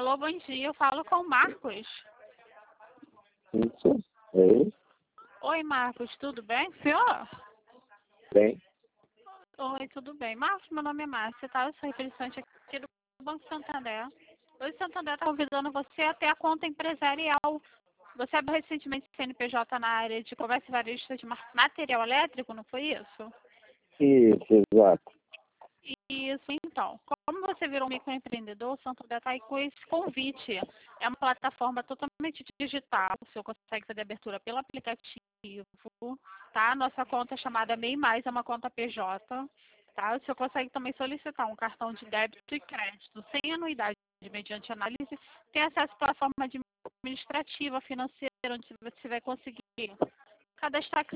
Alô, bom dia. Eu falo com o Marcos. Isso. Oi. Oi, Marcos. Tudo bem, senhor? Bem. Oi, tudo bem. Marcos, meu nome é Márcia, tá? Eu sou representante aqui do Banco Santander. O Santander está convidando você a ter a conta empresarial. Você abriu recentemente CNPJ na área de comércio e varejista de material elétrico, não foi isso? Isso, exato. Isso, então. Como você virou um microempreendedor, o Santander está aí com esse convite. É uma plataforma totalmente digital. O senhor consegue fazer abertura pelo aplicativo, tá? Nossa conta é chamada MEI+, é uma conta PJ, tá? O senhor consegue também solicitar um cartão de débito e crédito sem anuidade, mediante análise. Tem acesso à plataforma administrativa, financeira, onde você vai conseguir cadastrar